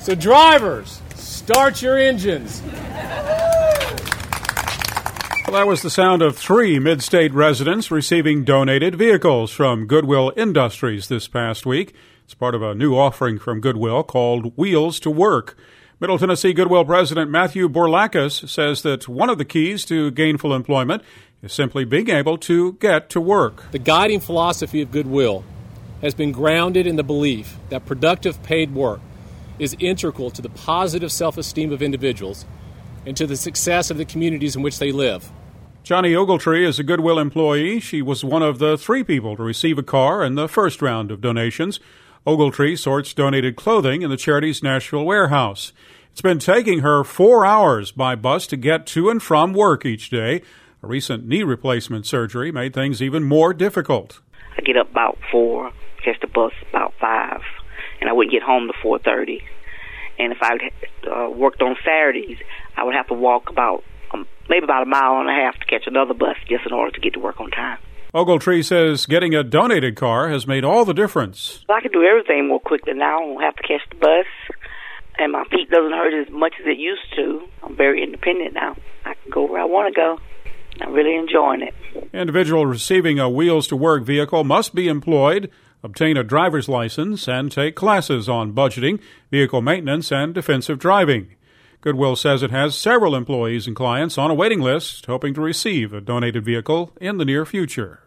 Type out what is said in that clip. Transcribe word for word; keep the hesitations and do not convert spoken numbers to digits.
So drivers, start your engines. Well, that was the sound of three Mid-State residents receiving donated vehicles from Goodwill Industries this past week. It's part of a new offering from Goodwill called Wheels to Work. Middle Tennessee Goodwill President Matthew Borlakis says that one of the keys to gainful employment is simply being able to get to work. The guiding philosophy of Goodwill has been grounded in the belief that productive paid work is integral to the positive self-esteem of individuals and to the success of the communities in which they live. Johnny Ogletree is a Goodwill employee. She was one of the three people to receive a car in the first round of donations. Ogletree sorts donated clothing in the charity's Nashville warehouse. It's been taking her four hours by bus to get to and from work each day. A recent knee replacement surgery made things even more difficult. I get up about four, catch the bus about five, and I wouldn't get home to four thirty. And if I uh, worked on Saturdays, I would have to walk about um, maybe about a mile and a half to catch another bus just in order to get to work on time. Ogletree says getting a donated car has made all the difference. I can do everything more quickly now. I don't have to catch the bus, and my feet doesn't hurt as much as it used to. I'm very independent now. I can go where I want to go. I'm really enjoying it. Individual receiving a Wheels to Work vehicle must be employed, obtain a driver's license, and take classes on budgeting, vehicle maintenance, and defensive driving. Goodwill says it has several employees and clients on a waiting list hoping to receive a donated vehicle in the near future.